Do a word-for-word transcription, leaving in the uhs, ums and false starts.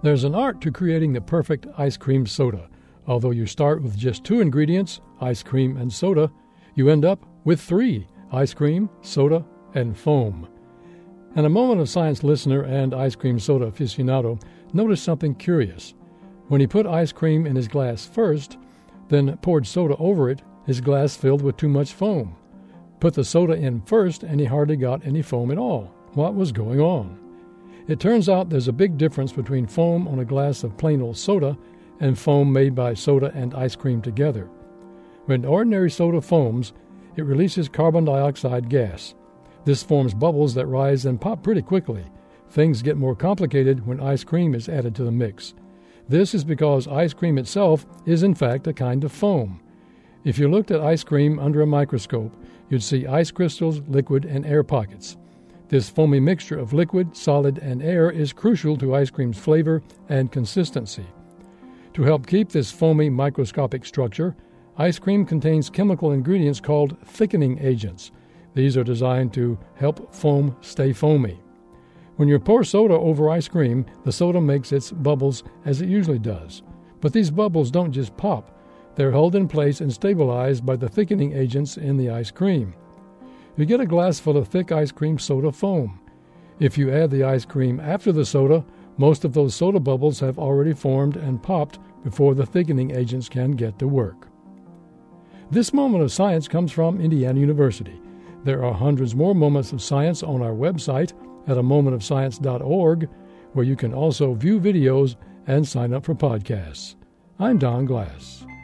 There's an art to creating the perfect ice cream soda. Although you start with just two ingredients, ice cream and soda, you end up with three, ice cream, soda, and foam. And a Moment of Science listener and ice cream soda aficionado noticed something curious. When he put ice cream in his glass first, then poured soda over it, his glass filled with too much foam. Put the soda in first, and he hardly got any foam at all. What was going on? It turns out there's a big difference between foam on a glass of plain old soda and foam made by soda and ice cream together. When ordinary soda foams, it releases carbon dioxide gas. This forms bubbles that rise and pop pretty quickly. Things get more complicated when ice cream is added to the mix. This is because ice cream itself is in fact a kind of foam. If you looked at ice cream under a microscope, you'd see ice crystals, liquid, and air pockets. This foamy mixture of liquid, solid, and air is crucial to ice cream's flavor and consistency. To help keep this foamy microscopic structure, ice cream contains chemical ingredients called thickening agents. These are designed to help foam stay foamy. When you pour soda over ice cream, the soda makes its bubbles as it usually does. But these bubbles don't just pop. They're held in place and stabilized by the thickening agents in the ice cream. You get a glass full of thick ice cream soda foam. If you add the ice cream after the soda, most of those soda bubbles have already formed and popped before the thickening agents can get to work. This Moment of Science comes from Indiana University. There are hundreds more moments of science on our website at a moment of science dot org, where you can also view videos and sign up for podcasts. I'm Don Glass.